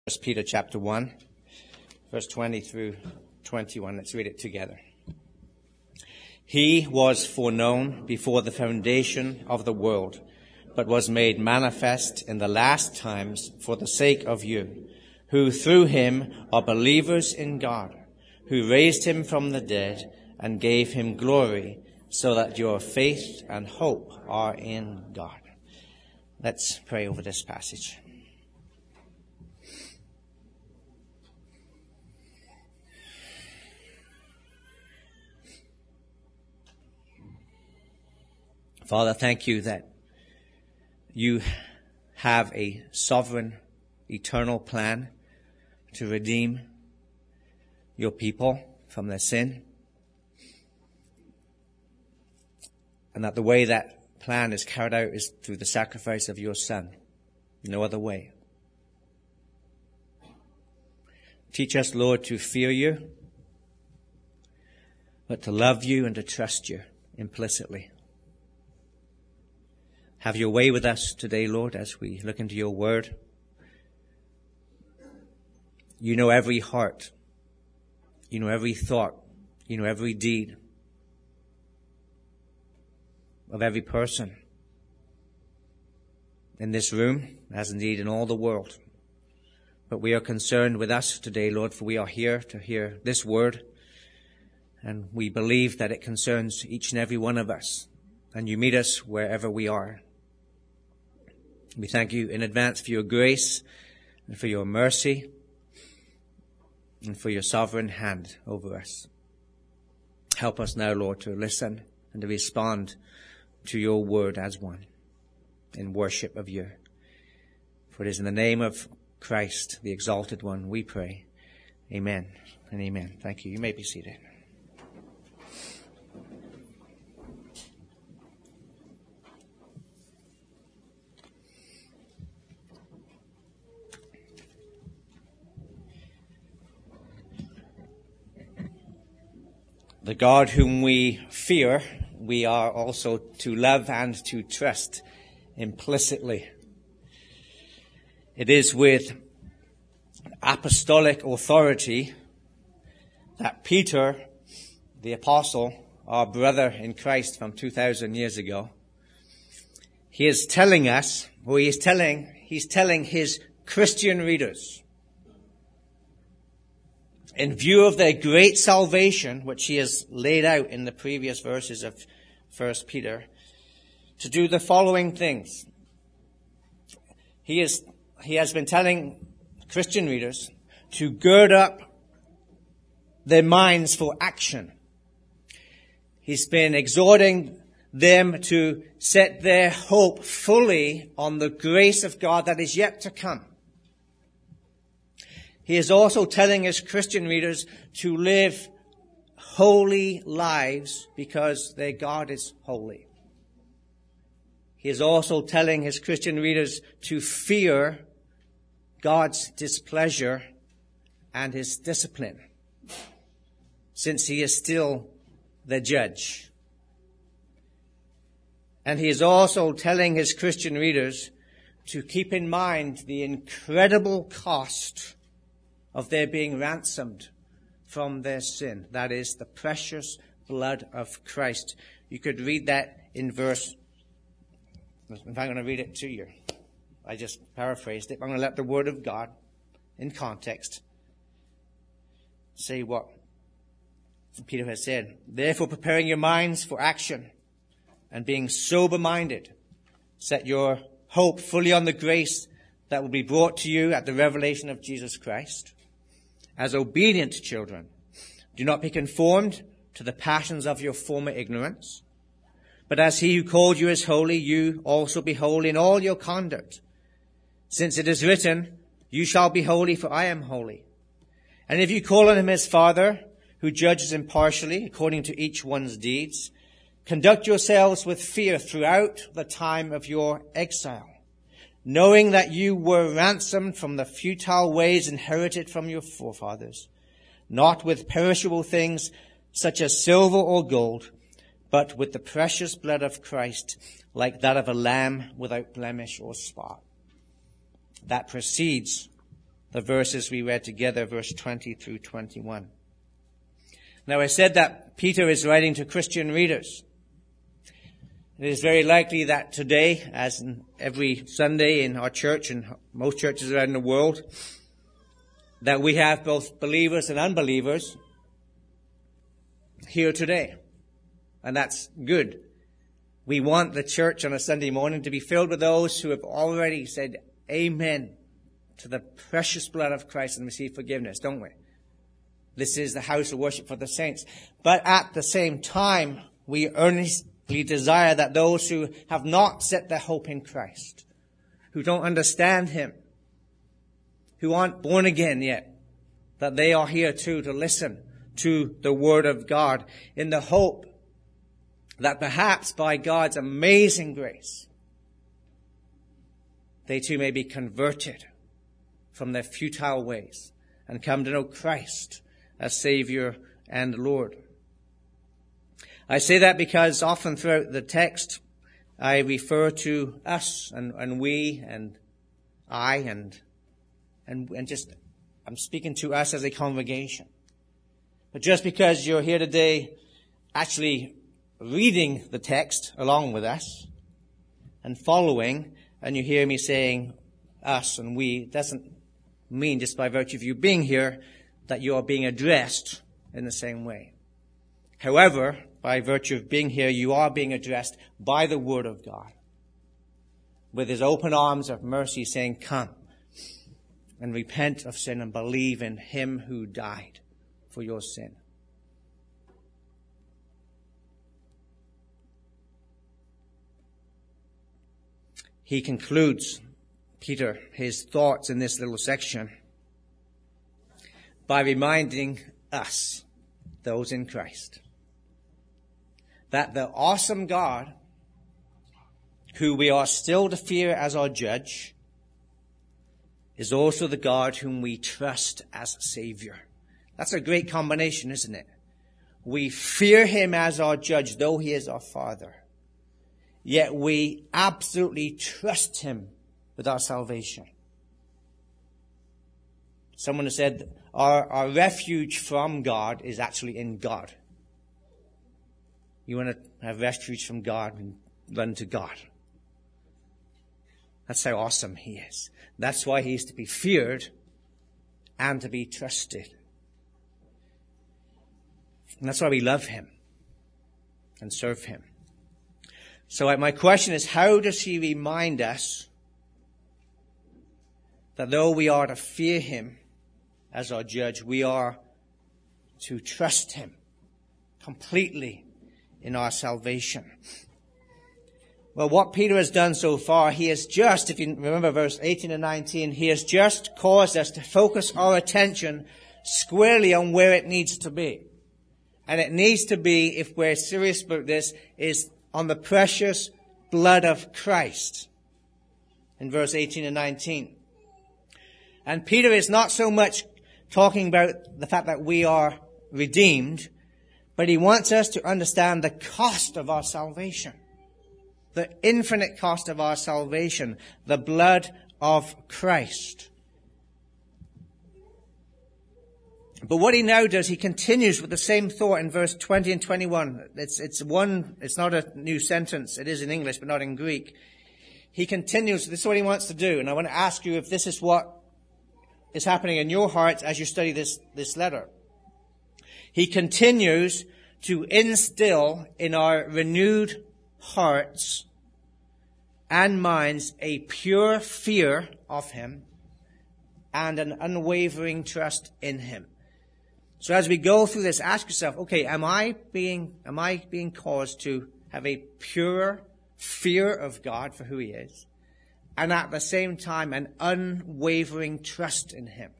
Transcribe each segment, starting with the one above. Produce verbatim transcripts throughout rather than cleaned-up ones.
First Peter chapter one, verse twenty through twenty-one. Let's read it together. He was foreknown before the foundation of the world, but was made manifest in the last times for the sake of you, who through him are believers in God, who raised him from the dead and gave him glory, so that your faith and hope are in God. Let's pray over this passage. Father, thank you that you have a sovereign, eternal plan to redeem your people from their sin. And that the way that plan is carried out is through the sacrifice of your Son. No other way. Teach us, Lord, to fear you, but to love you and to trust you implicitly. Have your way with us today, Lord, as we look into your word. You know every heart. You know every thought. You know every deed of every person in this room, as indeed in all the world. But we are concerned with us today, Lord, for we are here to hear this word, and we believe that it concerns each and every one of us, and you meet us wherever we are. We thank you in advance for your grace and for your mercy and for your sovereign hand over us. Help us now, Lord, to listen and to respond to your word as one in worship of you. For it is in the name of Christ, the exalted one, we pray. Amen and amen. Thank you. You may be seated. The God whom we fear, we are also to love and to trust implicitly. It is with apostolic authority that Peter, the apostle, our brother in Christ from two thousand years ago, he is telling us, or he is telling, he's telling his Christian readers, in view of their great salvation, which he has laid out in the previous verses of First Peter, to do the following things. He is, he has been telling Christian readers to gird up their minds for action. He's been exhorting them to set their hope fully on the grace of God that is yet to come. He is also telling his Christian readers to live holy lives because their God is holy. He is also telling his Christian readers to fear God's displeasure and his discipline, since he is still the judge. And he is also telling his Christian readers to keep in mind the incredible cost of their being ransomed from their sin. That is the precious blood of Christ. You could read that in verse, if I'm going to read it to you. I just paraphrased it. I'm going to let the word of God in context say what Peter has said. Therefore, preparing your minds for action and being sober-minded, set your hope fully on the grace that will be brought to you at the revelation of Jesus Christ. As obedient children, do not be conformed to the passions of your former ignorance, but as he who called you is holy, you also be holy in all your conduct. Since it is written, you shall be holy, for I am holy. And if you call on him as Father, who judges impartially according to each one's deeds, conduct yourselves with fear throughout the time of your exile, knowing that you were ransomed from the futile ways inherited from your forefathers, not with perishable things such as silver or gold, but with the precious blood of Christ, like that of a lamb without blemish or spot. That precedes the verses we read together, verse twenty through twenty-one. Now, I said that Peter is writing to Christian readers. It is very likely that today, as in every Sunday in our church and most churches around the world, that we have both believers and unbelievers here today. And that's good. We want the church on a Sunday morning to be filled with those who have already said amen to the precious blood of Christ and received forgiveness, don't we? This is the house of worship for the saints. But at the same time, we earnestly desire that those who have not set their hope in Christ, who don't understand him, who aren't born again yet, that they are here too to listen to the word of God in the hope that perhaps by God's amazing grace, they too may be converted from their futile ways and come to know Christ as Savior and Lord. I say that because often throughout the text, I refer to us and, and we and I and, and, and just, I'm speaking to us as a congregation. But just because you're here today actually reading the text along with us and following, and you hear me saying us and we, doesn't mean just by virtue of you being here that you are being addressed in the same way. However, by virtue of being here, you are being addressed by the Word of God with his open arms of mercy saying, come and repent of sin and believe in him who died for your sin. He concludes, Peter, his thoughts in this little section by reminding us, those in Christ, that the awesome God, who we are still to fear as our judge, is also the God whom we trust as Savior. That's a great combination, isn't it? We fear him as our judge, though he is our Father. Yet we absolutely trust him with our salvation. Someone has said our, our refuge from God is actually in God. You want to have refuge from God and run to God. That's how awesome he is. That's why he is to be feared and to be trusted. And that's why we love him and serve him. So my question is, how does he remind us that though we are to fear him as our judge, we are to trust him completely in our salvation? Well, what Peter has done so far, he has just, if you remember verse eighteen and nineteen, he has just caused us to focus our attention squarely on where it needs to be. And it needs to be, if we're serious about this, is on the precious blood of Christ in verse eighteen and nineteen. And Peter is not so much talking about the fact that we are redeemed, but he wants us to understand the cost of our salvation. The infinite cost of our salvation, the blood of Christ. But what he now does, he continues with the same thought in verse twenty and twenty-one. It's, it's one, it's not a new sentence. It is in English, but not in Greek. He continues, this is what he wants to do. And I want to ask you if this is what is happening in your hearts as you study this, this letter. He continues to instill in our renewed hearts and minds a pure fear of him and an unwavering trust in him. So as we go through this, ask yourself, okay, am I being, am I being caused to have a pure fear of God for who he is, and at the same time an unwavering trust in him?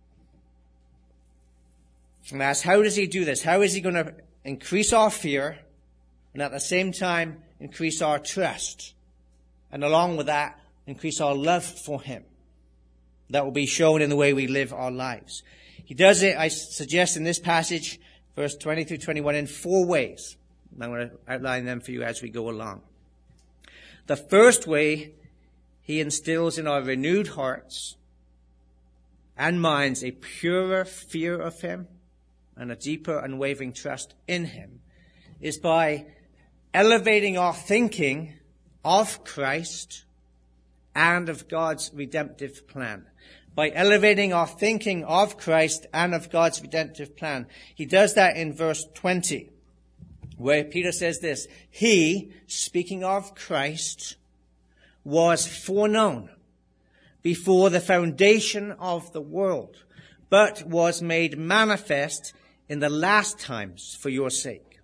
And ask, how does he do this? How is he going to increase our fear and at the same time increase our trust? And along with that, increase our love for him. That will be shown in the way we live our lives. He does it, I suggest, in this passage, verse twenty through twenty-one, in four ways. I'm going to outline them for you as we go along. The first way, he instills in our renewed hearts and minds a purer fear of him and a deeper unwavering trust in him is by elevating our thinking of Christ and of God's redemptive plan. By elevating our thinking of Christ and of God's redemptive plan. He does that in verse twenty, where Peter says this, he, speaking of Christ, was foreknown before the foundation of the world, but was made manifest in the last times for your sake.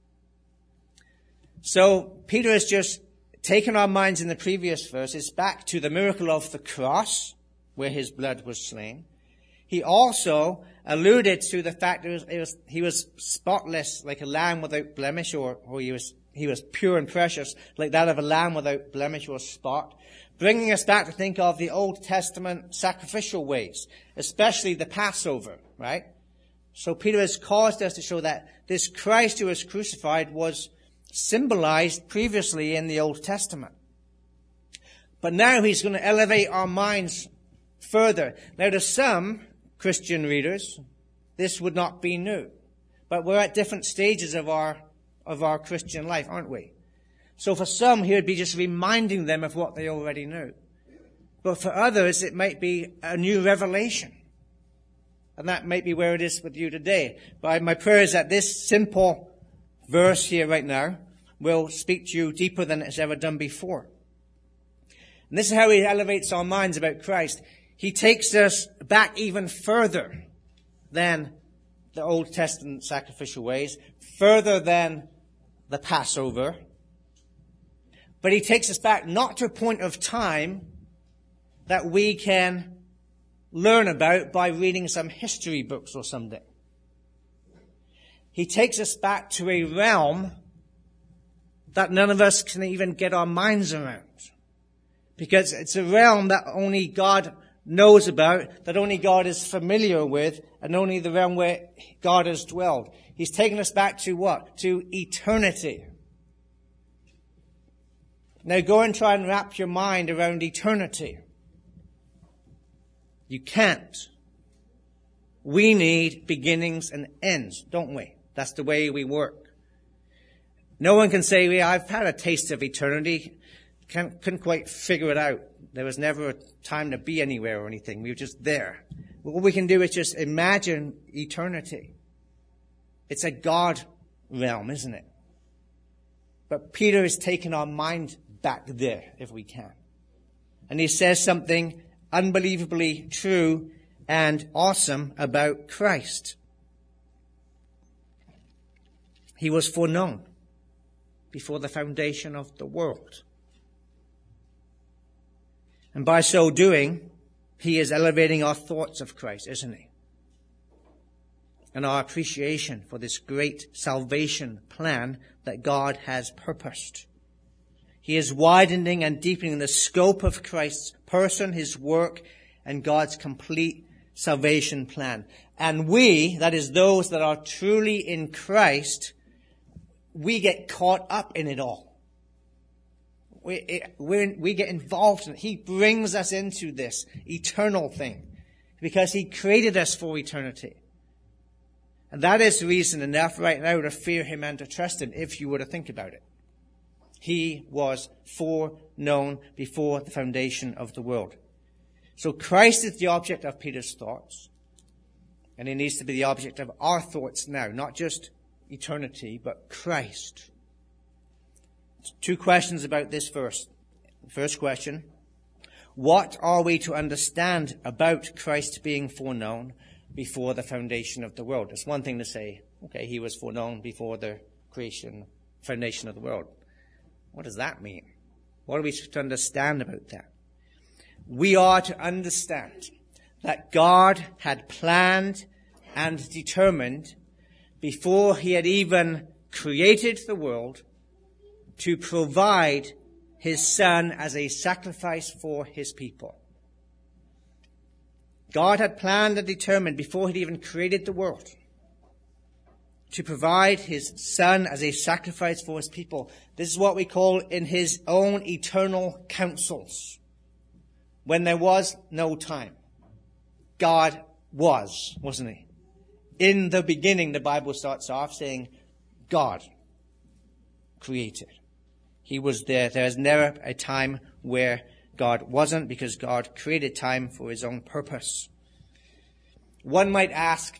So Peter has just taken our minds in the previous verses back to the miracle of the cross, where his blood was slain. He also alluded to the fact that it was, it was, he was spotless, like a lamb without blemish, or, or he was he was pure and precious, like that of a lamb without blemish or spot, bringing us back to think of the Old Testament sacrificial ways, especially the Passover, right? So Peter has caused us to show that this Christ who was crucified was symbolized previously in the Old Testament. But now he's going to elevate our minds further. Now, to some Christian readers, this would not be new. But we're at different stages of our of our Christian life, aren't we? So for some, he would be just reminding them of what they already knew. But for others, it might be a new revelation. And that might be where it is with you today. But my prayer is that this simple verse here right now will speak to you deeper than it's ever done before. And this is how he elevates our minds about Christ. He takes us back even further than the Old Testament sacrificial ways, further than the Passover. But he takes us back not to a point of time that we can learn about by reading some history books or something. He takes us back to a realm that none of us can even get our minds around. Because it's a realm that only God knows about, that only God is familiar with, and only the realm where God has dwelled. He's taken us back to what? To eternity. Now go and try and wrap your mind around eternity. You can't. We need beginnings and ends, don't we? That's the way we work. No one can say, well, I've had a taste of eternity. Can't, couldn't quite figure it out. There was never a time to be anywhere or anything. We were just there. What we can do is just imagine eternity. It's a God realm, isn't it? But Peter is taking our mind back there, if we can. And he says something unbelievably true and awesome about Christ. He was foreknown before the foundation of the world. And by so doing, he is elevating our thoughts of Christ, isn't he? And our appreciation for this great salvation plan that God has purposed. He is widening and deepening the scope of Christ's person, his work, and God's complete salvation plan. And we, that is those that are truly in Christ, we get caught up in it all. We, we we get involved in it. He brings us into this eternal thing because he created us for eternity. And that is reason enough right now to fear him and to trust him if you were to think about it. He was foreknown before the foundation of the world. So Christ is the object of Peter's thoughts. And he needs to be the object of our thoughts now. Not just eternity, but Christ. Two questions about this verse. First question, what are we to understand about Christ being foreknown before the foundation of the world? It's one thing to say, okay, he was foreknown before the creation, foundation of the world. What does that mean? What are we to understand about that? We are to understand that God had planned and determined before he had even created the world to provide his Son as a sacrifice for his people. God had planned and determined before he'd even created the world to provide his Son as a sacrifice for his people. This is what we call in his own eternal counsels, when there was no time. God was, wasn't he? In the beginning, the Bible starts off saying, God created. He was there. There is never a time where God wasn't, because God created time for his own purpose. One might ask,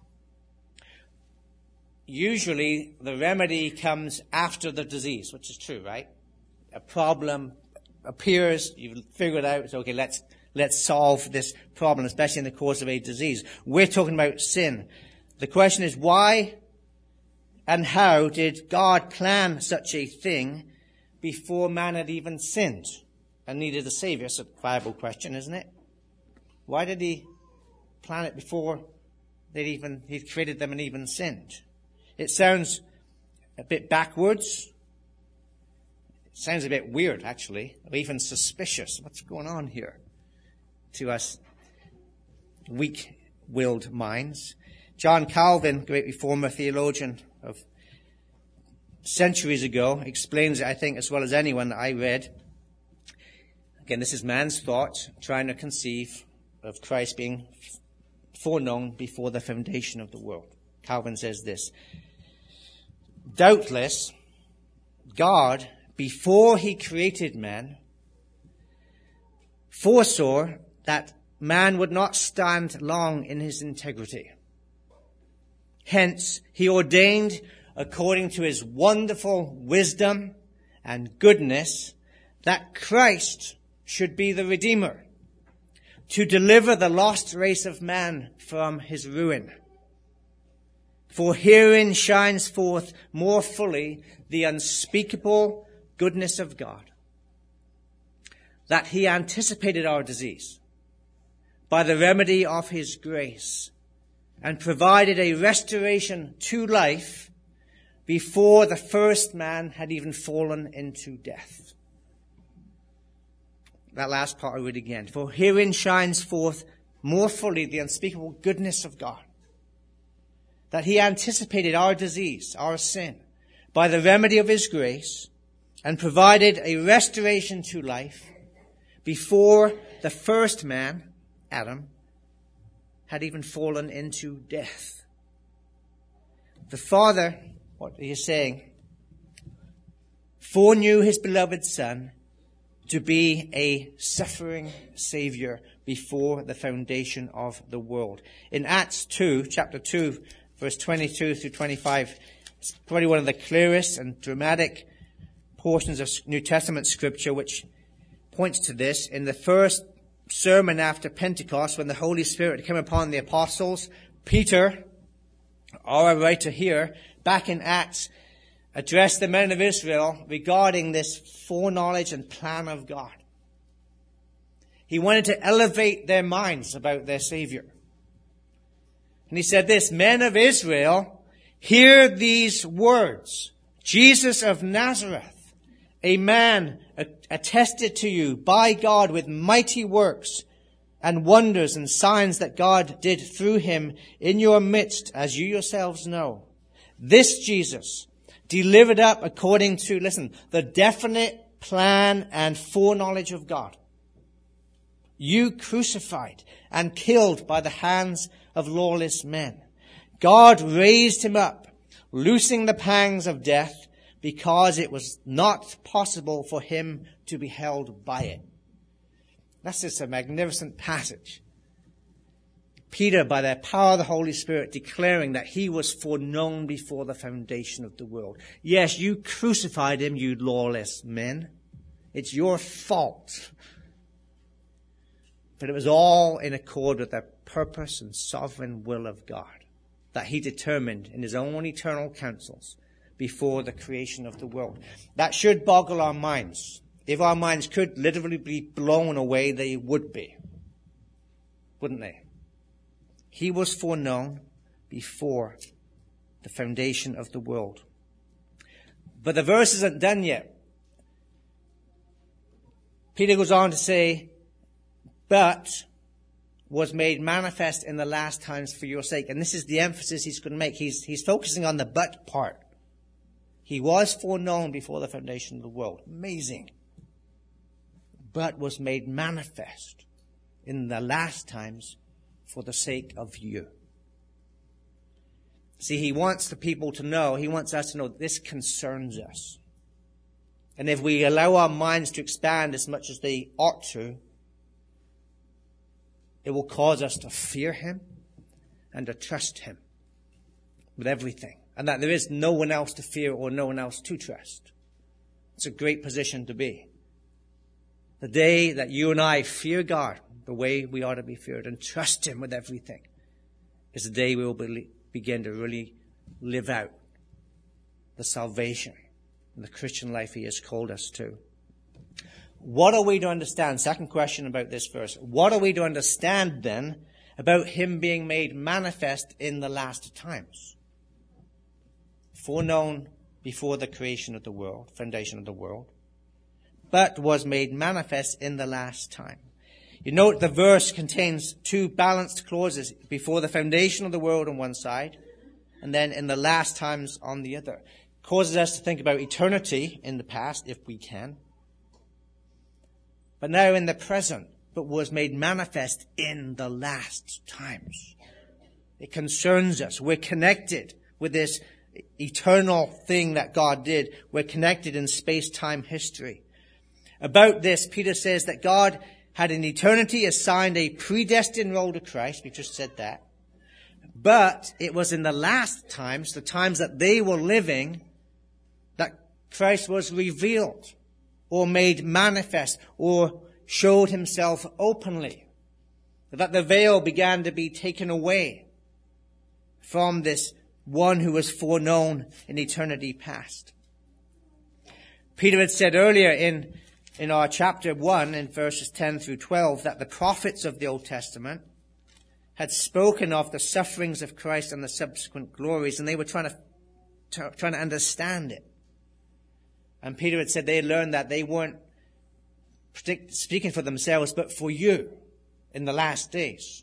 usually the remedy comes after the disease, which is true, right? A problem appears, you figure it out, it's okay, let's let's solve this problem, especially in the course of a disease. We're talking about sin. The question is, why and how did God plan such a thing before man had even sinned and needed a savior? It's a viable question, isn't it? Why did he plan it before they'd even, he'd created them and even sinned? It sounds a bit backwards. It sounds a bit weird, actually, or even suspicious. What's going on here? To us weak-willed minds. John Calvin, great reformer theologian of centuries ago, explains it, I think, as well as anyone that I read. Again, this is man's thought, trying to conceive of Christ being foreknown before the foundation of the world. Calvin says this: doubtless, God, before he created man, foresaw that man would not stand long in his integrity. Hence, he ordained, according to his wonderful wisdom and goodness, that Christ should be the Redeemer, to deliver the lost race of man from his ruin. For herein shines forth more fully the unspeakable goodness of God, that he anticipated our disease by the remedy of his grace, and provided a restoration to life before the first man had even fallen into death. That last part I read again. For herein shines forth more fully the unspeakable goodness of God, that he anticipated our disease, our sin, by the remedy of his grace, and provided a restoration to life before the first man, Adam, had even fallen into death. The Father, what he is saying, foreknew his beloved Son to be a suffering Savior before the foundation of the world. In Acts two, chapter two, verse twenty-two through twenty-five, it's probably one of the clearest and dramatic portions of New Testament scripture which points to this. In the first sermon after Pentecost, when the Holy Spirit came upon the apostles, Peter, our writer here, back in Acts, addressed the men of Israel regarding this foreknowledge and plan of God. He wanted to elevate their minds about their Savior. And he said this: men of Israel, hear these words. Jesus of Nazareth, a man attested to you by God with mighty works and wonders and signs that God did through him in your midst, as you yourselves know. This Jesus, delivered up according to, listen, the definite plan and foreknowledge of God, you crucified and killed by the hands of lawless men. God raised him up, loosing the pangs of death, because it was not possible for him to be held by it. That's just a magnificent passage. Peter, by the power of the Holy Spirit, declaring that he was foreknown before the foundation of the world. Yes, you crucified him, you lawless men. It's your fault. But it was all in accord with the purpose and sovereign will of God, that he determined in his own eternal counsels before the creation of the world. That should boggle our minds. If our minds could literally be blown away, they would be. Wouldn't they? He was foreknown before the foundation of the world. But the verse isn't done yet. Peter goes on to say, but was made manifest in the last times for your sake. And this is the emphasis he's going to make. He's, he's focusing on the but part. He was foreknown before the foundation of the world. Amazing. But was made manifest in the last times for the sake of you. See, he wants the people to know, he wants us to know this concerns us. And if we allow our minds to expand as much as they ought to, it will cause us to fear him and to trust him with everything. And that there is no one else to fear or no one else to trust. It's a great position to be. The day that you and I fear God the way we ought to be feared and trust him with everything is the day we will be, begin to really live out the salvation and the Christian life he has called us to. What are we to understand? Second question about this verse. What are we to understand then about him being made manifest in the last times? Foreknown before the creation of the world, foundation of the world, but was made manifest in the last time. You note the verse contains two balanced clauses, before the foundation of the world on one side, and then in the last times on the other. It causes us to think about eternity in the past, if we can. But now in the present, but was made manifest in the last times. It concerns us. We're connected with this eternal thing that God did. We're connected in space-time history. About this, Peter says that God had in eternity assigned a predestined role to Christ. We just said that. But it was in the last times, the times that they were living, that Christ was revealed or made manifest or showed himself openly. That the veil began to be taken away from this one who was foreknown in eternity past. Peter had said earlier in, in our chapter one, in verses ten through twelve, that the prophets of the Old Testament had spoken of the sufferings of Christ and the subsequent glories, and they were trying to, to trying to understand it. And Peter had said they had learned that they weren't predict, speaking for themselves, but for you in the last days.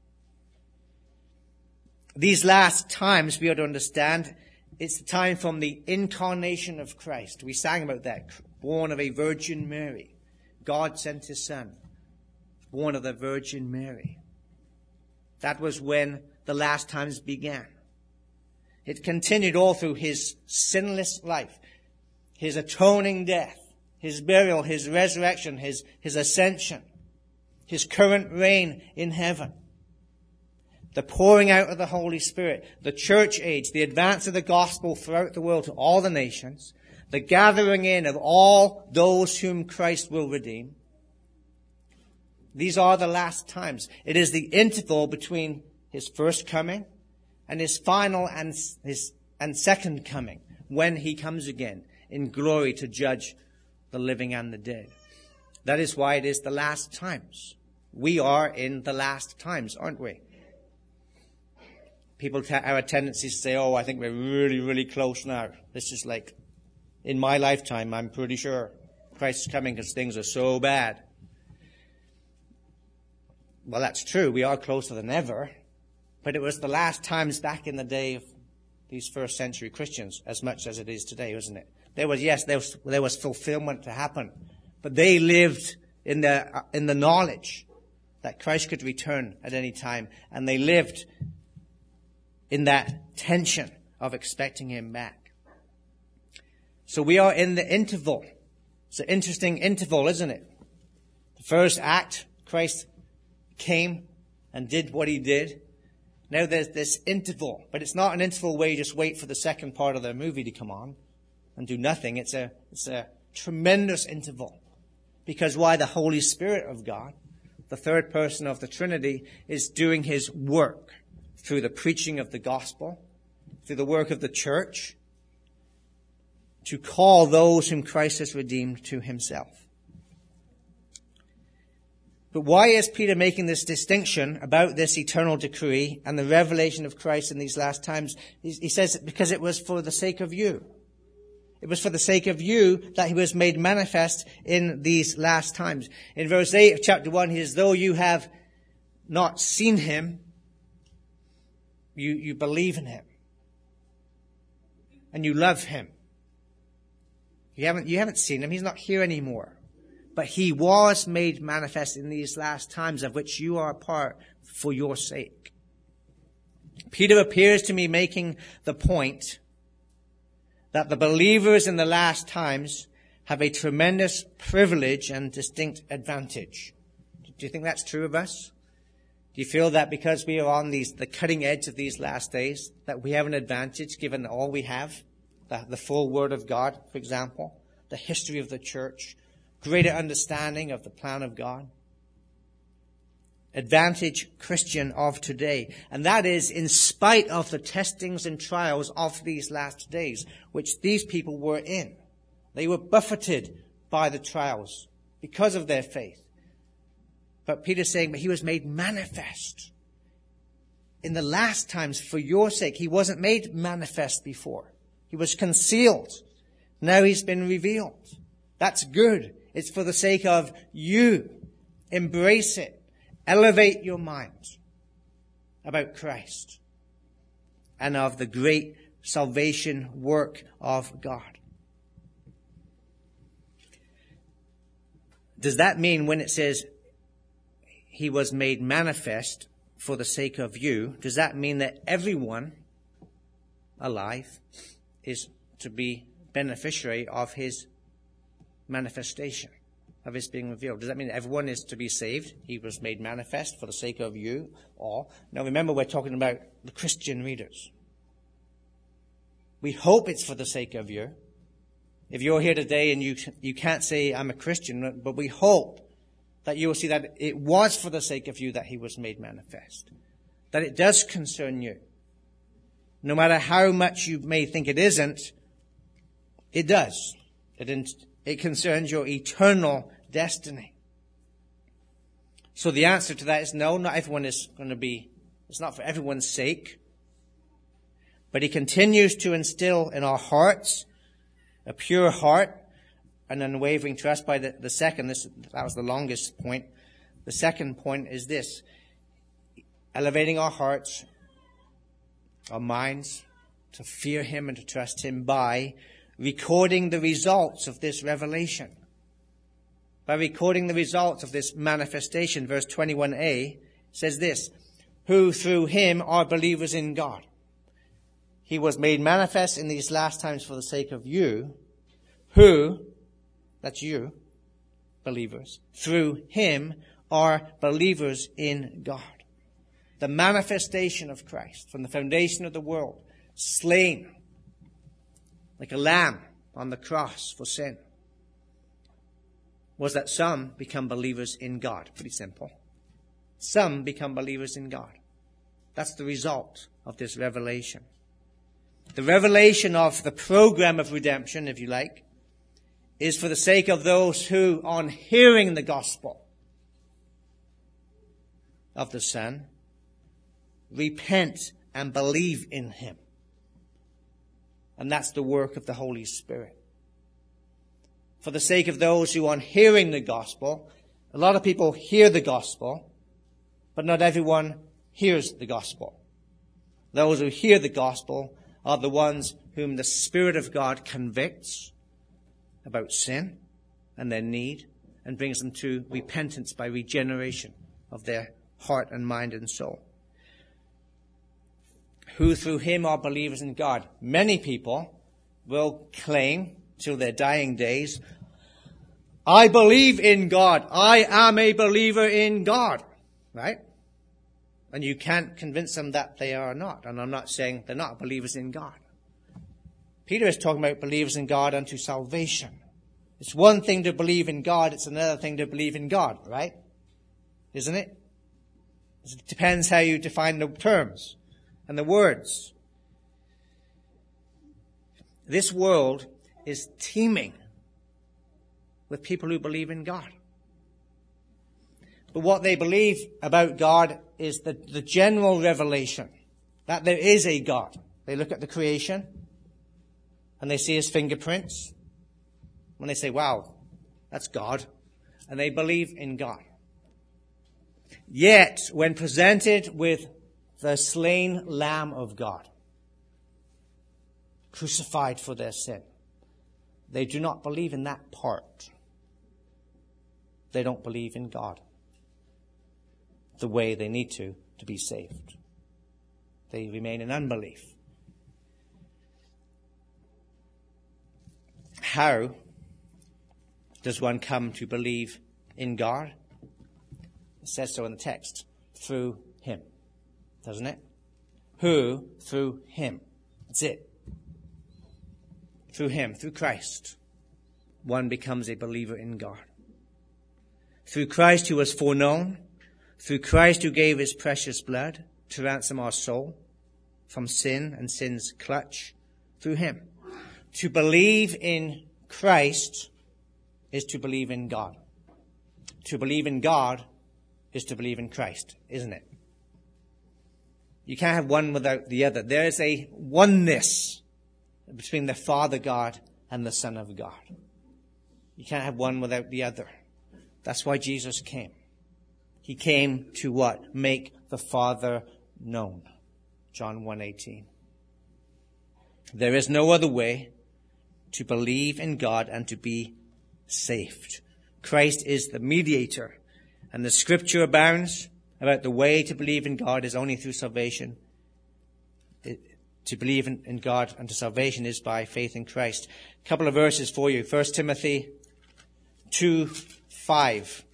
These last times, we ought to understand, it's the time from the incarnation of Christ. We sang about that. Born of a Virgin Mary. God sent his Son. Born of the Virgin Mary. That was when the last times began. It continued all through his sinless life. His atoning death. His burial, his resurrection, his, his ascension. His current reign in heaven. The pouring out of the Holy Spirit, the church age, the advance of the gospel throughout the world to all the nations, the gathering in of all those whom Christ will redeem. These are the last times. It is the interval between his first coming and his final and his and second coming, when he comes again in glory to judge the living and the dead. That is why it is the last times. We are in the last times, aren't we? People have a tendency to say, oh, I think we're really, really close now. This is like, in my lifetime, I'm pretty sure Christ is coming because things are so bad. Well, that's true. We are closer than ever. But it was the last times back in the day of these first century Christians, as much as it is today, wasn't it? There was, yes, there was, there was fulfillment to happen. But they lived in the, in the knowledge that Christ could return at any time. And they lived in that tension of expecting him back. So we are in the interval. It's an interesting interval, isn't it? The first act, Christ came and did what he did. Now there's this interval, but it's not an interval where you just wait for the second part of the movie to come on and do nothing. It's a, it's a tremendous interval. Because why? The Holy Spirit of God, the third person of the Trinity, is doing his work through the preaching of the gospel, through the work of the church, to call those whom Christ has redeemed to himself. But why is Peter making this distinction about this eternal decree and the revelation of Christ in these last times? He says because it was for the sake of you. It was for the sake of you that he was made manifest in these last times. In verse eight of chapter one, he says, though you have not seen him, you, you believe in him. And you love him. You haven't, you haven't seen him. He's not here anymore. but he was made manifest in these last times, of which you are a part for your sake. Peter appears to be making the point that the believers in the last times have a tremendous privilege and distinct advantage. Do you think that's true of us? Do you feel that because we are on these, the cutting edge of these last days, that we have an advantage given all we have? The, the full Word of God, for example, the history of the church, greater understanding of the plan of God. Advantage Christian of today. And that is in spite of the testings and trials of these last days, which these people were in. They were buffeted by the trials because of their faith. But Peter's saying, but he was made manifest in the last times for your sake. He wasn't made manifest before. He was concealed. Now he's been revealed. That's good. It's for the sake of you. Embrace it. Elevate your mind about Christ and of the great salvation work of God. Does that mean when it says he was made manifest for the sake of you, does that mean that everyone alive is to be beneficiary of his manifestation, of his being revealed? Does that mean everyone is to be saved? He was made manifest for the sake of you all. Now remember, we're talking about the Christian readers. We hope it's for the sake of you. If you're here today and you you can't say, I'm a Christian, but we hope that you will see that it was for the sake of you that he was made manifest. That it does concern you. No matter how much you may think it isn't, it does. It, it concerns your eternal destiny. So the answer to that is no, not everyone is going to be, it's not for everyone's sake. But he continues to instill in our hearts a pure heart, an unwavering trust. By the, the second, this, that was the longest point. The second point is this: elevating our hearts, our minds, to fear him and to trust him by recording the results of this revelation. By recording the results of this manifestation. Verse twenty-one a says this: who through him are believers in God. He was made manifest in these last times for the sake of you, who, that's you, believers, through him are believers in God. The manifestation of Christ from the foundation of the world, slain like a lamb on the cross for sin, was that some become believers in God. Pretty simple. Some become believers in God. That's the result of this revelation. The revelation of the program of redemption, if you like, is for the sake of those who, on hearing the gospel of the Son, repent and believe in him. And that's the work of the Holy Spirit. For the sake of those who, on hearing the gospel, a lot of people hear the gospel, but not everyone hears the gospel. Those who hear the gospel are the ones whom the Spirit of God convicts about sin and their need and brings them to repentance by regeneration of their heart and mind and soul. Who through him are believers in God. Many people will claim till their dying days, I believe in God. I am a believer in God. Right? And you can't convince them that they are not. And I'm not saying they're not believers in God. Peter is talking about believers in God unto salvation. It's one thing to believe in God. It's another thing to believe in God, right? Isn't it? It depends how you define the terms and the words. This world is teeming with people who believe in God. But what they believe about God is the, the general revelation that there is a God. They look at the creation and they see his fingerprints. When they say, wow, that's God. And they believe in God. Yet, when presented with the slain Lamb of God, crucified for their sin, they do not believe in that part. they don't believe in God the way they need to to be saved. They remain in unbelief. How does one come to believe in God? It says so in the text. Through him. Doesn't it? Who? Through him. That's it. Through him, through Christ, one becomes a believer in God. Through Christ who was foreknown, through Christ who gave his precious blood to ransom our soul from sin and sin's clutch, through him. To believe in Christ is to believe in God. To believe in God is to believe in Christ, isn't it? You can't have one without the other. There is a oneness between the Father God and the Son of God. You can't have one without the other. That's why Jesus came. He came to what? Make the Father known. John one eighteen. There is no other way to believe in God and to be saved. Christ is the mediator, and the scripture abounds about the way to believe in God is only through salvation. It, to believe in, in God unto salvation is by faith in Christ. A couple of verses for you. First Timothy two five.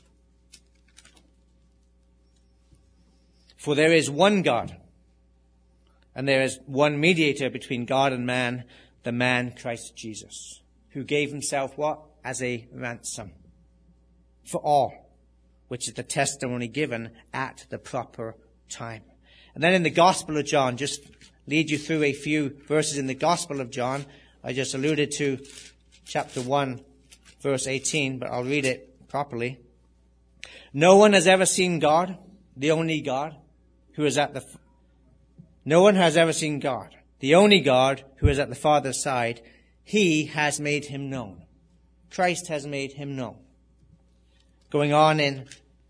For there is one God, and there is one mediator between God and man, the man Christ Jesus, who gave himself what? As a ransom for all, which is the testimony given at the proper time. And then in the Gospel of John, just lead you through a few verses in the Gospel of John. I just alluded to chapter one, verse eighteen, but I'll read it properly. No one has ever seen God, the only God, who is at the... No one has ever seen God, the only God who is at the Father's side. He has made him known. Christ has made him known. Going on in,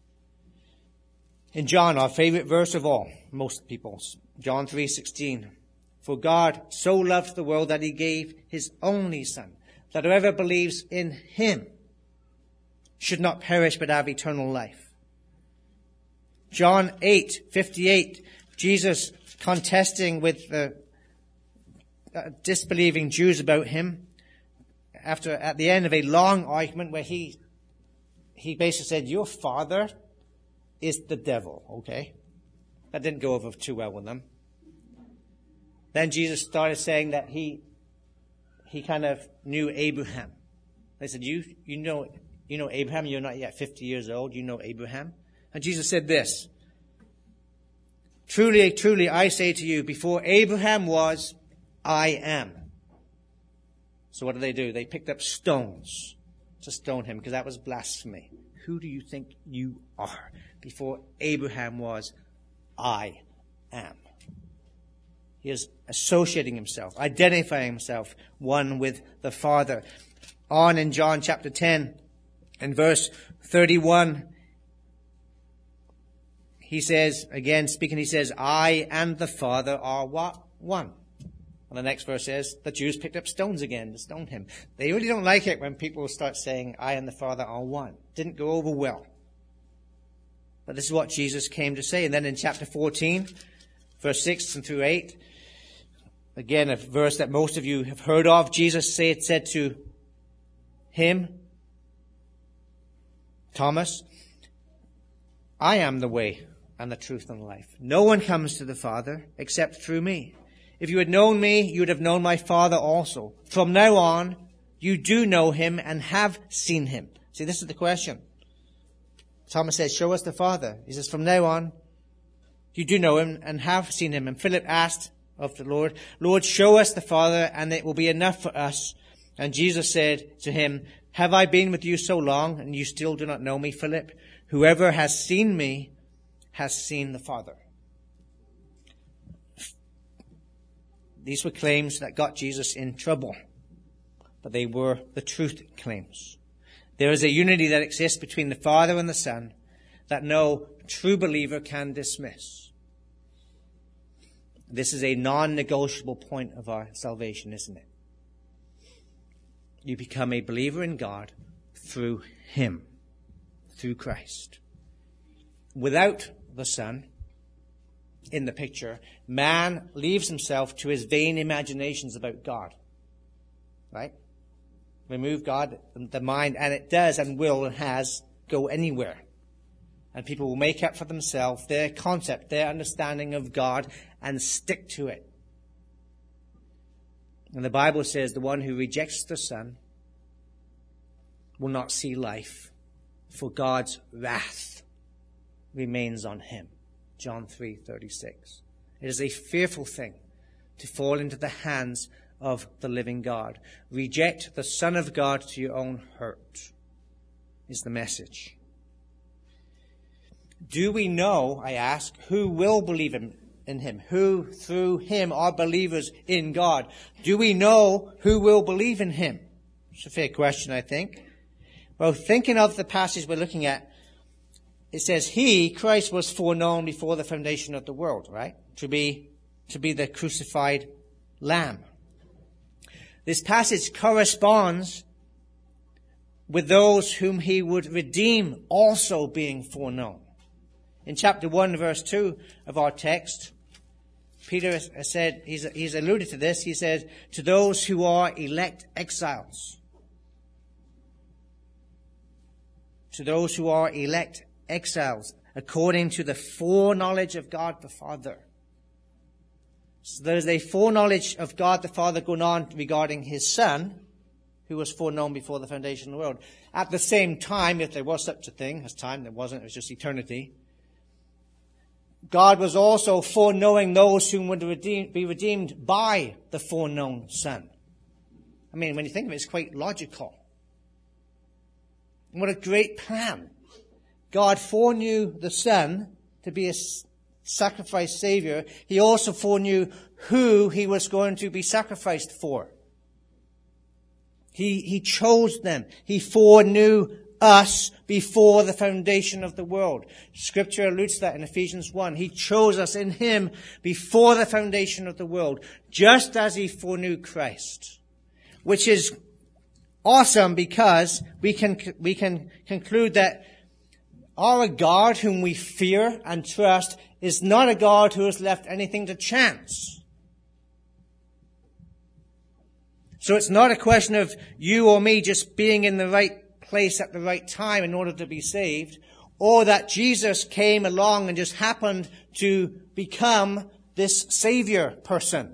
in John, our favorite verse of all, most people's, John three sixteen. For God so loved the world that he gave his only Son, that whoever believes in him should not perish but have eternal life. John eight fifty-eight, Jesus contesting with the uh, disbelieving Jews about him, after at the end of a long argument where he he basically said, your father is the devil, okay? That didn't go over too well with them. Then Jesus started saying that he he kind of knew Abraham. They said, you you know you know Abraham, you're not yet fifty years old, you know Abraham. And Jesus said this, Truly, truly, I say to you, before Abraham was, I am. So what did they do? They picked up stones to stone him, because that was blasphemy. Who do you think you are? Before Abraham was, I am. He is associating himself, identifying himself, one with the Father. On in John chapter ten, in verse thirty-one, he says, again speaking, he says, I and the Father are what? One. And the next verse says, the Jews picked up stones again to stone him. They really don't like it when people start saying, I and the Father are one. Didn't go over well. But this is what Jesus came to say. And then in chapter fourteen, verse six and through eight, again, a verse that most of you have heard of, Jesus said, said to him, Thomas, I am the way and the truth and life. No one comes to the Father except through me. If you had known me, you would have known my Father also. From now on, you do know him and have seen him. See, this is the question. Thomas says, show us the Father. He says, from now on, you do know him and have seen him. And Philip asked of the Lord, Lord, show us the Father, and it will be enough for us. And Jesus said to him, have I been with you so long, and you still do not know me, Philip? Whoever has seen me has seen the Father. These were claims that got Jesus in trouble, but they were the truth claims. There is a unity that exists between the Father and the Son that no true believer can dismiss. This is a non-negotiable point of our salvation, isn't it? You become a believer in God through him. through Christ. Without the Son in the picture, man leaves himself to his vain imaginations about God. Right? Remove God, the mind, and it does and will and has go anywhere. And people will make up for themselves their concept, their understanding of God, and stick to it. And the Bible says the one who rejects the Son will not see life, for God's wrath remains on him. John three thirty-six. It is a fearful thing to fall into the hands of the living God. Reject the Son of God to your own hurt, is the message. Do we know, I ask, who will believe in, in him? Who, through him, are believers in God? Do we know who will believe in him? It's a fair question, I think. Well, thinking of the passage we're looking at, it says, he, Christ, was foreknown before the foundation of the world, right? To be, to be the crucified Lamb. This passage corresponds with those whom he would redeem also being foreknown. In chapter one, verse two of our text, Peter has said, he's, he's alluded to this, he says, to those who are elect exiles. To those who are elect exiles, according to the foreknowledge of God the Father. So there's a foreknowledge of God the Father going on regarding his Son, who was foreknown before the foundation of the world. At the same time, if there was such a thing as time, there wasn't, it was just eternity. God was also foreknowing those who would redeem, be redeemed by the foreknown Son. I mean, when you think of it, it's quite logical. What a great plan. God foreknew the Son to be a sacrifice Savior. He also foreknew who he was going to be sacrificed for. He, he chose them. He foreknew us before the foundation of the world. Scripture alludes to that in Ephesians one. He chose us in him before the foundation of the world, just as he foreknew Christ. Which is awesome because we can, we can conclude that our God whom we fear and trust is not a God who has left anything to chance. So it's not a question of you or me just being in the right place at the right time in order to be saved, or that Jesus came along and just happened to become this Savior person.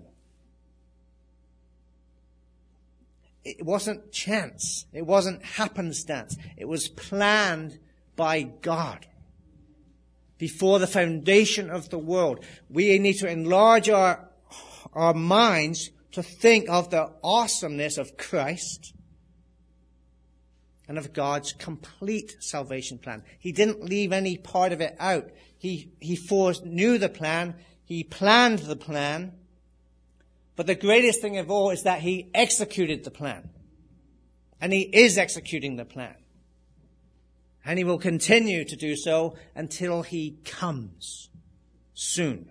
It wasn't chance. It wasn't happenstance. It was planned by God before the foundation of the world. We need to enlarge our, our minds to think of the awesomeness of Christ and of God's complete salvation plan. He didn't leave any part of it out. He, he foreknew the plan. He planned the plan. But the greatest thing of all is that he executed the plan. And he is executing the plan. And he will continue to do so until he comes soon.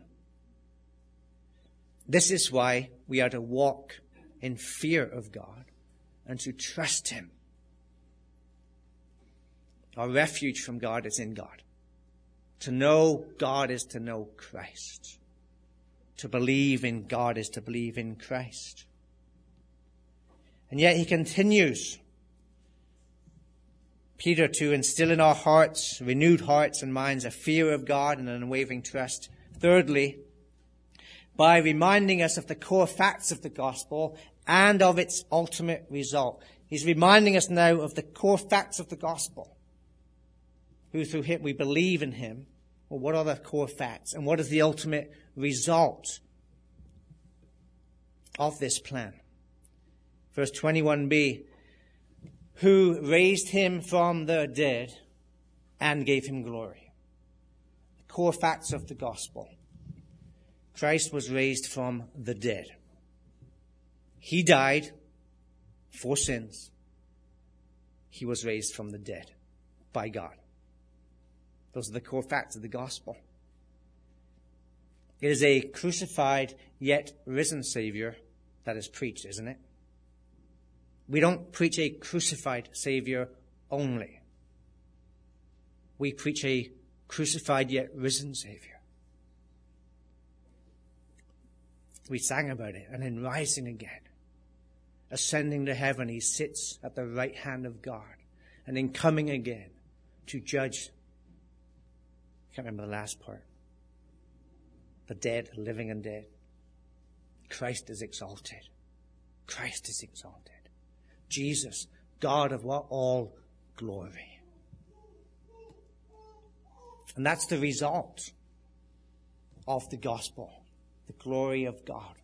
This is why we are to walk in fear of God and to trust him. Our refuge from God is in God. To know God is to know Christ. To believe in God is to believe in Christ. And yet he continues, Peter, to instill in our hearts, renewed hearts and minds, a fear of God and an unwavering trust. Thirdly, by reminding us of the core facts of the gospel and of its ultimate result. He's reminding us now of the core facts of the gospel. Who through him we believe in him. Well, what are the core facts? And what is the ultimate result of this plan? Verse twenty-one b. Who raised him from the dead and gave him glory. The core facts of the gospel. Christ was raised from the dead. He died for sins. He was raised from the dead by God. Those are the core facts of the gospel. It is a crucified yet risen Savior that is preached, isn't it? We don't preach a crucified Savior only. We preach a crucified yet risen Savior. We sang about it. And in rising again, ascending to heaven, he sits at the right hand of God. And in coming again to judge, I can't remember the last part, the dead, living and dead. Christ is exalted. Christ is exalted. Jesus, God of what? All glory. And that's the result of the gospel, the glory of God,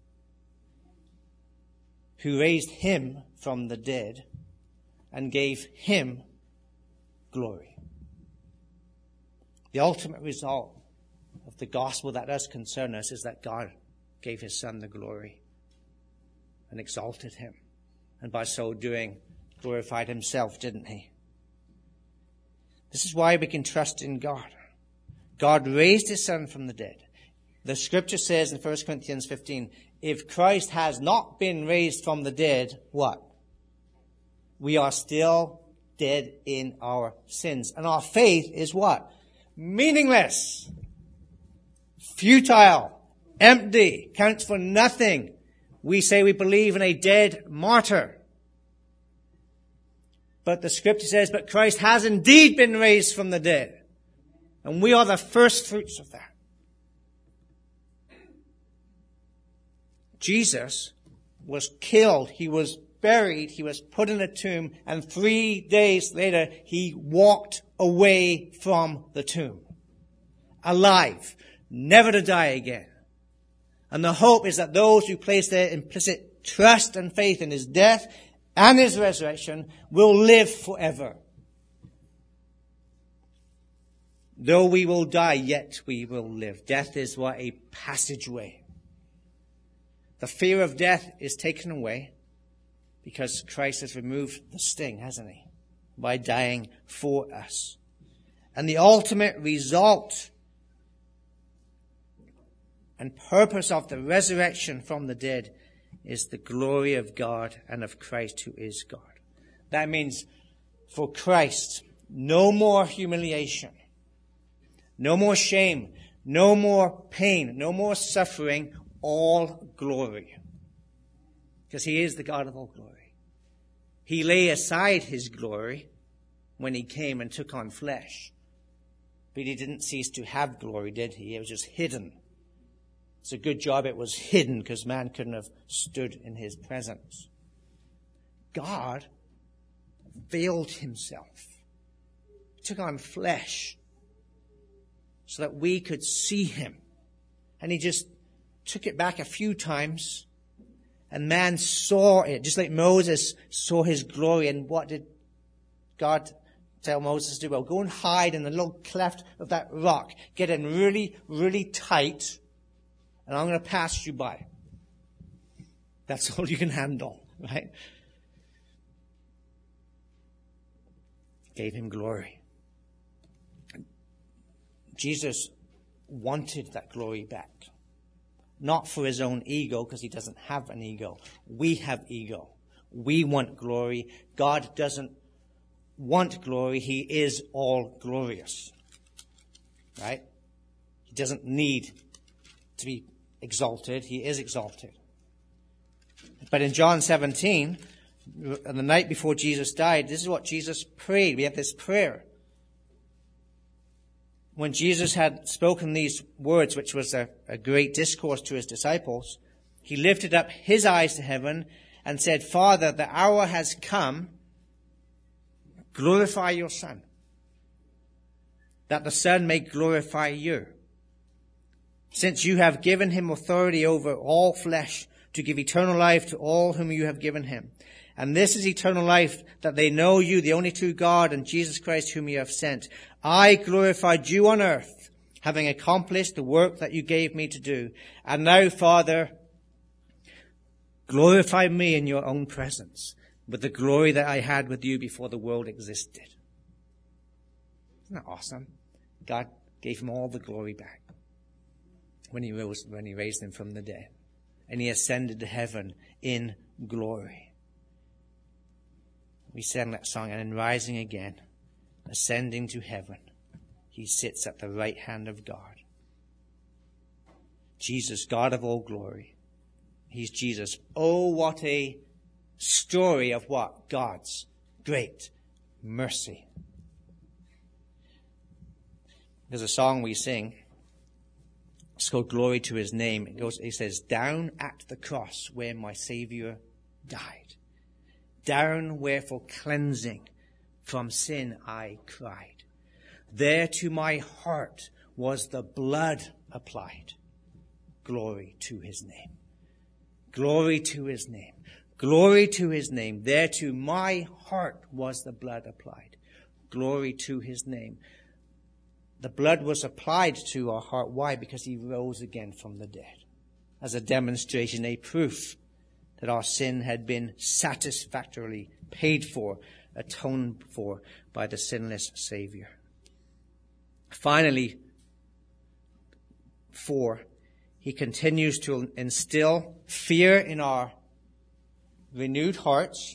who raised him from the dead and gave him glory. The ultimate result of the gospel that does concern us is that God gave his Son the glory and exalted him. And by so doing, glorified himself, didn't he? This is why we can trust in God. God raised his Son from the dead. The scripture says in First Corinthians fifteen, if Christ has not been raised from the dead, what? We are still dead in our sins. And our faith is what? Meaningless. Futile. Empty. Counts for nothing. We say we believe in a dead martyr. But the scripture says, but Christ has indeed been raised from the dead. And we are the first fruits of that. Jesus was killed. He was buried. He was put in a tomb. And three days later, he walked away from the tomb. Alive. Never to die again. And the hope is that those who place their implicit trust and faith in his death and his resurrection will live forever. Though we will die, yet we will live. Death is what? A passageway. The fear of death is taken away because Christ has removed the sting, hasn't he? By dying for us. And the ultimate result and purpose of the resurrection from the dead is the glory of God and of Christ who is God. That means for Christ, no more humiliation, no more shame, no more pain, no more suffering, all glory. Because he is the God of all glory. He lay aside his glory when he came and took on flesh. But he didn't cease to have glory, did he? It was just hidden. It's a good job it was hidden because man couldn't have stood in his presence. God veiled himself, took on flesh so that we could see him. And he just took it back a few times and man saw it, just like Moses saw his glory. And what did God tell Moses to do? Well, go and hide in the little cleft of that rock. Get in really, really tight. And I'm going to pass you by. That's all you can handle, right? Gave him glory. Jesus wanted that glory back. Not for his own ego, because he doesn't have an ego. We have ego. We want glory. God doesn't want glory. He is all glorious. Right? He doesn't need to be exalted. He is exalted. But in John seventeen, on the night before Jesus died, this is what Jesus prayed. We have this prayer. When Jesus had spoken these words, which was a, a great discourse to his disciples, he lifted up his eyes to heaven and said, Father, the hour has come. Glorify your Son, that the Son may glorify you. Since you have given him authority over all flesh to give eternal life to all whom you have given him. And this is eternal life, that they know you, the only true God, and Jesus Christ whom you have sent. I glorified you on earth, having accomplished the work that you gave me to do. And now, Father, glorify me in your own presence with the glory that I had with you before the world existed. Isn't that awesome? God gave him all the glory back when he rose, when he raised him from the dead. And he ascended to heaven in glory. We sang that song, and in rising again, ascending to heaven. He sits at the right hand of God. Jesus, God of all glory. He's Jesus. Oh, what a story of what? God's great mercy. There's a song we sing. It's called Glory to His Name. It goes, it says, down at the cross where my Savior died. Down where for cleansing from sin I cried. There to my heart was the blood applied. Glory to His name. Glory to His name. Glory to His name. There to my heart was the blood applied. Glory to His name. The blood was applied to our heart. Why? Because He rose again from the dead. As a demonstration, a proof that our sin had been satisfactorily paid for, atoned for by the sinless Savior. Finally, four, He continues to instill fear in our renewed hearts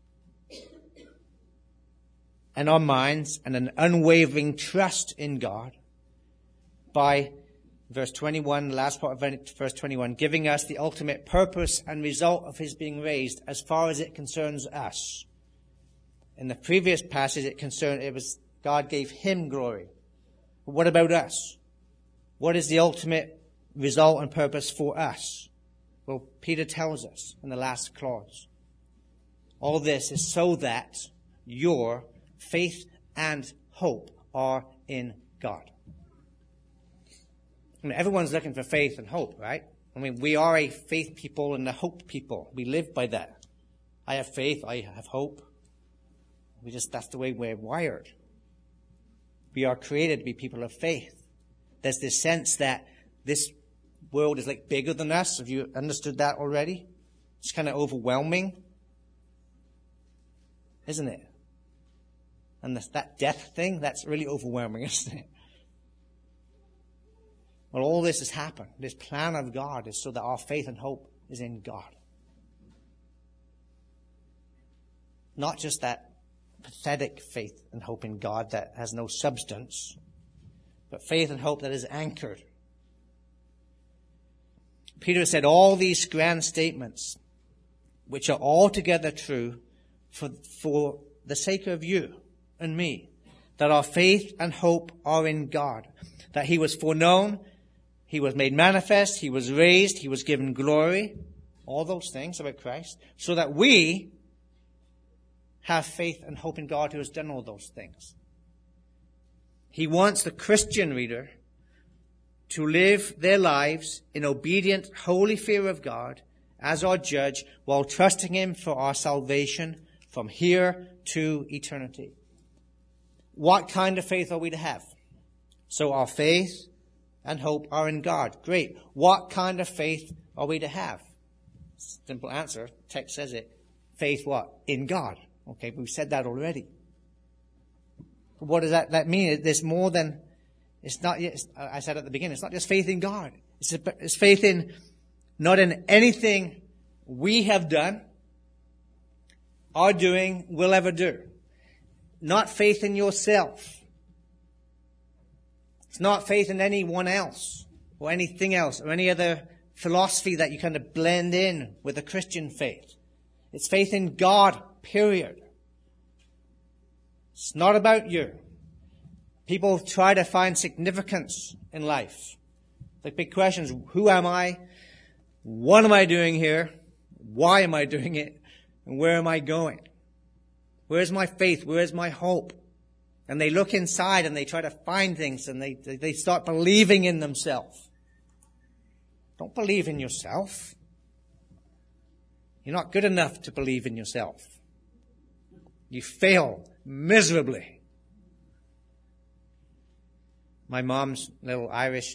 and our minds, and an unwavering trust in God by verse twenty-one, the last part of verse twenty-one, giving us the ultimate purpose and result of His being raised as far as it concerns us. In the previous passage, it concerned, it was God gave Him glory. But what about us? What is the ultimate result and purpose for us? Well, Peter tells us in the last clause. All this is so that your faith and hope are in God. I mean, everyone's looking for faith and hope, right? I mean, we are a faith people and a hope people. We live by that. I have faith. I have hope. We just, that's the way we're wired. We are created to be people of faith. There's this sense that this world is like bigger than us. Have you understood that already? It's kind of overwhelming, isn't it? And this, that death thing, that's really overwhelming, isn't it? Well, all this has happened. This plan of God is so that our faith and hope is in God. Not just that pathetic faith and hope in God that has no substance, but faith and hope that is anchored. Peter said all these grand statements, which are altogether true for, for the sake of you and me, that our faith and hope are in God, that He was foreknown, He was made manifest, He was raised, He was given glory, all those things about Christ, so that we have faith and hope in God who has done all those things. He wants the Christian reader to live their lives in obedient, holy fear of God as our judge, while trusting Him for our salvation from here to eternity. What kind of faith are we to have? So our faith and hope are in God. Great. What kind of faith are we to have? Simple answer. Text says it. Faith what? In God. Okay, we've said that already. But what does that, that mean? There's more than, it's not, it's, I said at the beginning, it's not just faith in God. It's, it's faith in, not in anything we have done, are doing, will ever do. Not faith in yourself. It's not faith in anyone else or anything else or any other philosophy that you kind of blend in with the Christian faith. It's faith in God, period. It's not about you. People try to find significance in life. The big questions: who am I? What am I doing here? Why am I doing it? And where am I going? Where's my faith? Where's my hope? And they look inside and they try to find things, and they, they start believing in themselves. Don't believe in yourself. You're not good enough to believe in yourself. You fail miserably. My mom's little Irish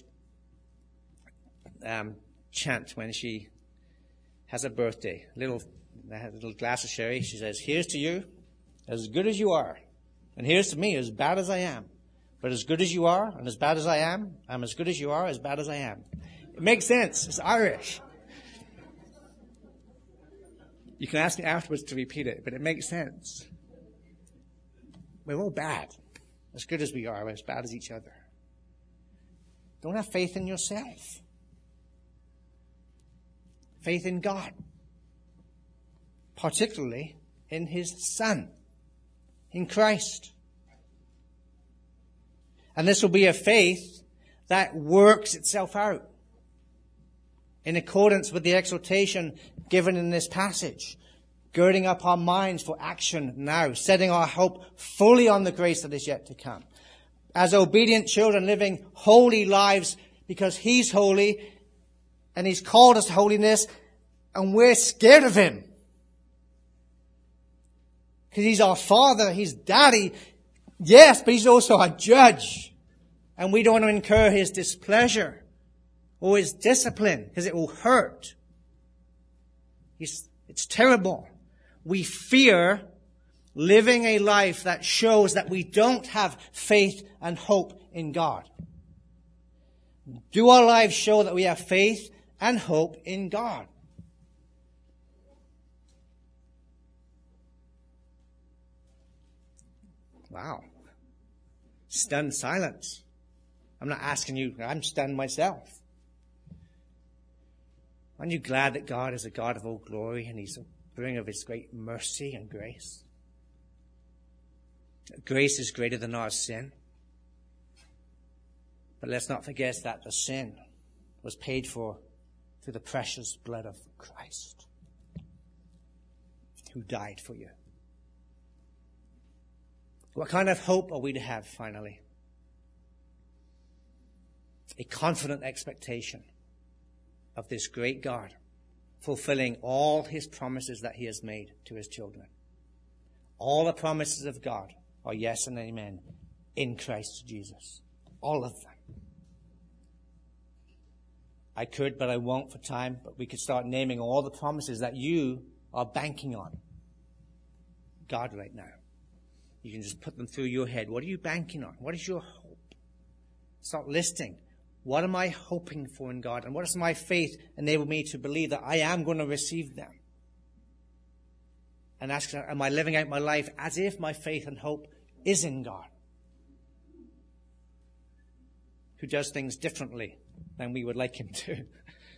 um, chant when she has a birthday, a little, a little glass of sherry, she says, "Here's to you, as good as you are. And here's to me, as bad as I am. But as good as you are, and as bad as I am, I'm as good as you are, as bad as I am." It makes sense. It's Irish. You can ask me afterwards to repeat it, but it makes sense. We're all bad. as good as we are, as bad as each other. Don't have faith in yourself. Faith in God. Particularly in His Son, in Christ. And this will be a faith that works itself out in accordance with the exhortation given in this passage, girding up our minds for action now, setting our hope fully on the grace that is yet to come. As obedient children living holy lives because He's holy and He's called us to holiness, and we're scared of Him. Because He's our Father, He's Daddy, yes, but He's also our judge. And we don't want to incur His displeasure or His discipline, because it will hurt. He's, it's terrible. We fear living a life that shows that we don't have faith and hope in God. Do our lives show that we have faith and hope in God? Wow. Stunned silence. I'm not asking you, I'm stunned myself. Aren't you glad that God is a God of all glory and He's a bringer of His great mercy and grace? Grace is greater than our sin. But let's not forget that the sin was paid for through the precious blood of Christ, who died for you. What kind of hope are we to have, finally? A confident expectation of this great God fulfilling all His promises that He has made to His children. All the promises of God are yes and amen in Christ Jesus. All of them. I could, but I won't for time, but we could start naming all the promises that you are banking on God right now. You can just put them through your head. What are you banking on? What is your hope? Start listing. What am I hoping for in God? And what does my faith enable me to believe that I am going to receive them? And ask, am I living out my life as if my faith and hope is in God? Who does things differently than we would like Him to.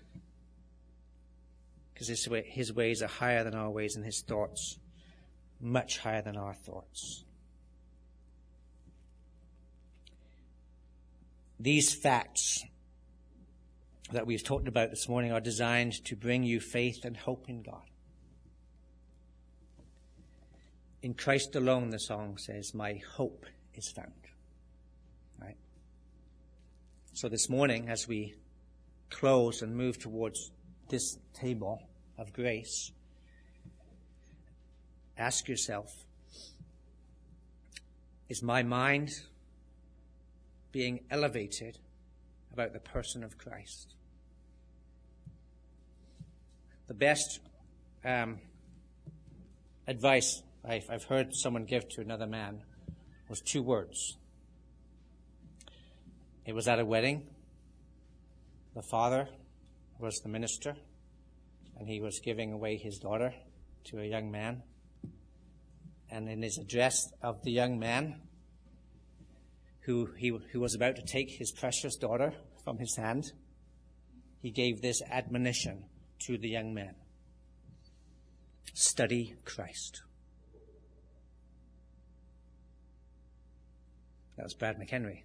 Because his, way, his ways are higher than our ways, and His thoughts much higher than our thoughts. These facts that we've talked about this morning are designed to bring you faith and hope in God. In Christ alone, the song says, my hope is found. Right? So this morning, as we close and move towards this table of grace, ask yourself, is my mind being elevated about the person of Christ? The best um, advice I've, I've heard someone give to another man was two words. It was at a wedding. The father was the minister, and he was giving away his daughter to a young man. And in his address of the young man, who he who was about to take his precious daughter from his hand, he gave this admonition to the young man. Study Christ. That was Brad McHenry.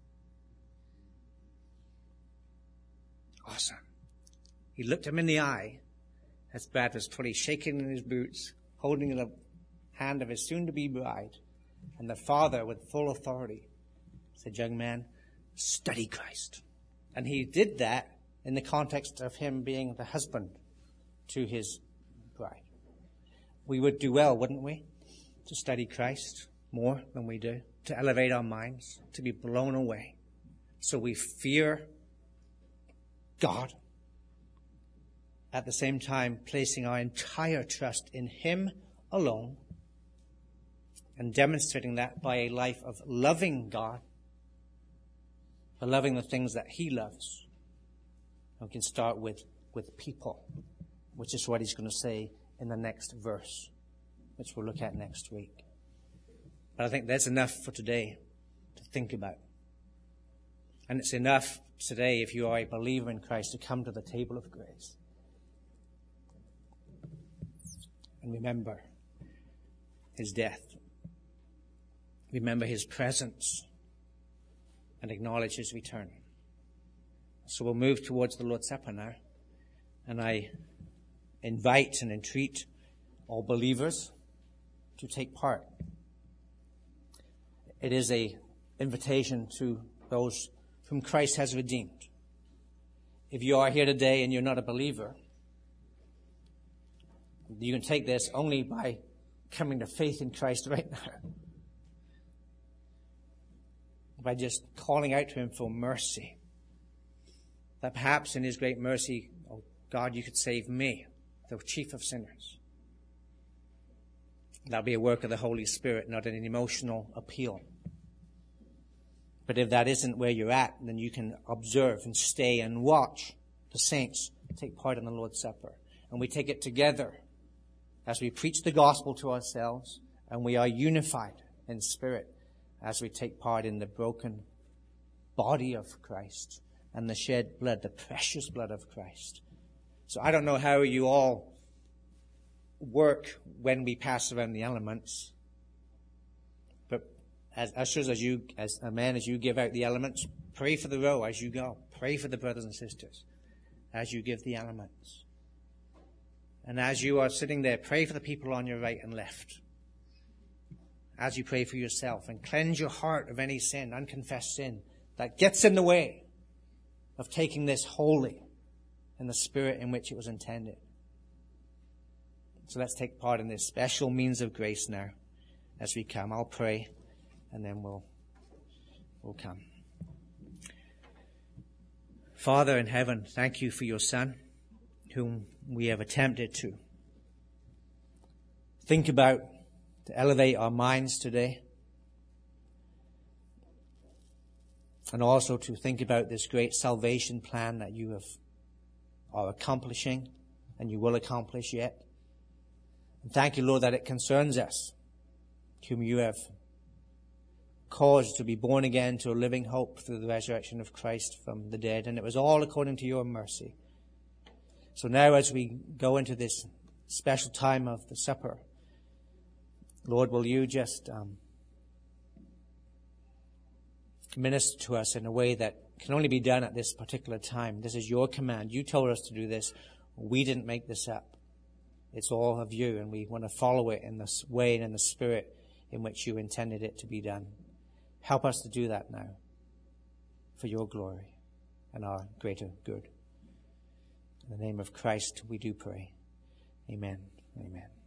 Awesome. He looked him in the eye as Brad was probably shaking in his boots, holding the hand of his soon-to-be bride. And the father, with full authority, said, young man, study Christ. And he did that in the context of him being the husband to his bride. We would do well, wouldn't we, to study Christ more than we do, to elevate our minds, to be blown away. So we fear God, at the same time placing our entire trust in Him alone, and demonstrating that by a life of loving God, for loving the things that He loves. And we can start with, with people, which is what He's going to say in the next verse, which we'll look at next week. But I think that's enough for today. to think about. And it's enough today, if you are a believer in Christ, to come to the table of grace and remember his death. Remember his presence and acknowledge his return. So we'll move towards the Lord's Supper now. And I invite and entreat all believers to take part. It is an invitation to those whom Christ has redeemed. If you are here today and you're not a believer, you can take this only by coming to faith in Christ right now. By just calling out to him for mercy. That perhaps in his great mercy, oh God, you could save me, the chief of sinners. That'll be a work of the Holy Spirit, not an emotional appeal. But if that isn't where you're at, then you can observe and stay and watch the saints take part in the Lord's Supper. And we take it together as we preach the gospel to ourselves, and we are unified in spirit as we take part in the broken body of Christ and the shed blood, the precious blood of Christ. So I don't know how you all work when we pass around the elements. But as ushers, as you, as a man, as you give out the elements, pray for the row as you go. Pray for the brothers and sisters as you give the elements. And as you are sitting there, pray for the people on your right and left. As you pray for yourself, and cleanse your heart of any sin, unconfessed sin, that gets in the way of taking this holy in the spirit in which it was intended. So let's take part in this special means of grace now as we come. I'll pray, and then we'll, we'll come. Father in heaven, thank you for your Son, whom we have attempted to think about, to elevate our minds today, and also to think about this great salvation plan that you have are accomplishing and you will accomplish yet. And thank you, Lord, that it concerns us, whom you have caused to be born again to a living hope through the resurrection of Christ from the dead. And it was all according to your mercy. So now as we go into this special time of the supper, Lord, will you just um, minister to us in a way that can only be done at this particular time. This is your command. You told us to do this. We didn't make this up. It's all of you, and we want to follow it in this way and in the spirit in which you intended it to be done. Help us to do that now for your glory and our greater good. In the name of Christ we do pray. Amen. Amen.